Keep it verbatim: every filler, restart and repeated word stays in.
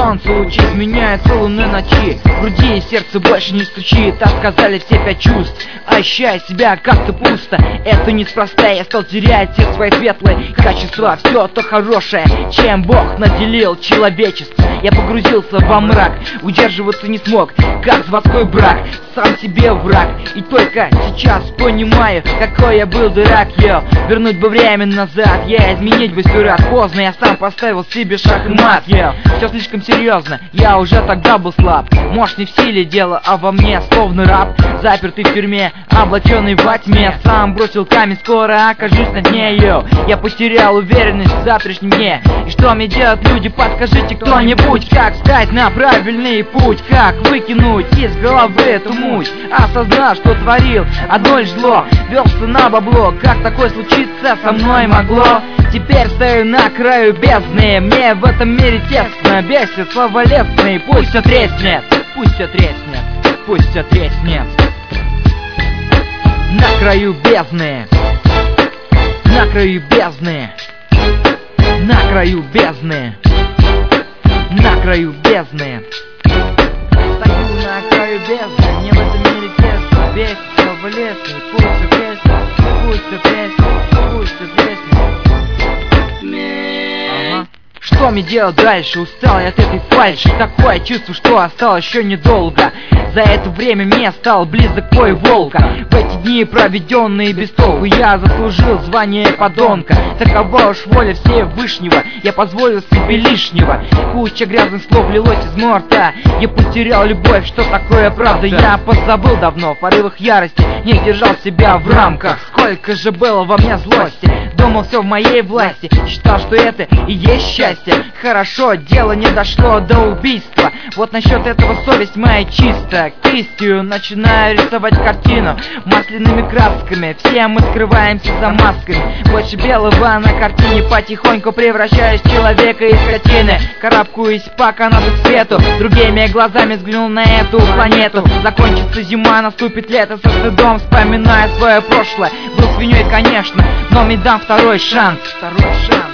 солнце лучи изменяются луны ночи. В груди и сердце больше не стучит, так сказали все пять чувств. Ощущая себя как-то пусто, это неспроста. Я стал терять все свои светлые качества, все то хорошее, чем Бог наделил человечество. Я погрузился во мрак, удерживаться не смог, как заводской брак, сам себе враг. И только сейчас понимаю, какой я был дурак, йо. Вернуть бы время назад, я изменить бы сто раз. Поздно, я сам поставил себе шах и мат, йо. Все слишком серьезно, я уже тогда был слаб. Может, не в силе дело, а во мне словно раб, запертый в тюрьме, облаченный во тьме. Сам бросил камень, скоро окажусь на дне, йо. Я потерял уверенность в завтрашнем дне. И что мне делать, люди, подскажите кто-нибудь, как встать на правильный путь, как выкинуть из головы эту муть. Осознав, что творил одно лишь зло, велся на бабло, как такое случиться со мной могло. Теперь стою на краю бездны, мне в этом мире тесно, бесит слова лестные. Пусть все треснет, пусть все треснет, пусть все треснет. На краю бездны, на краю бездны, на краю бездны, на краю бездны. Стою на краю бездны, мне в этом мире тесно, бесит слова лестные. Пусть все треснет, пусть все треснет, пусть все треснет. Ага. Что мне делать дальше? Устал я от этой фальши. Такое чувство, что осталось еще недолго. За это время мне стал близок бой волка. В эти дни, проведенные без толку, я заслужил звание подонка. Такова уж воля Всевышнего, я позволил себе лишнего. Куча грязных слов лилось из моего рта. Я потерял любовь, что такое правда, я позабыл давно. В порывах ярости не держал себя в рамках. Сколько же было во мне злости, думал, все в моей власти, считал, что это и есть счастье. Хорошо, дело не дошло до убийства. Вот насчет этого совесть моя чиста. Кистью начинаю рисовать картину масляными красками. Все мы скрываемся за масками. Больше белого на картине, потихоньку превращаюсь в человека из скотины. Карабкаюсь по канату к свету, другими глазами взглянул на эту планету. Закончится зима, наступит лето, со стыдом вспоминая свое прошлое. Был свиньей, конечно, но мне дам второй шанс. Второй шанс.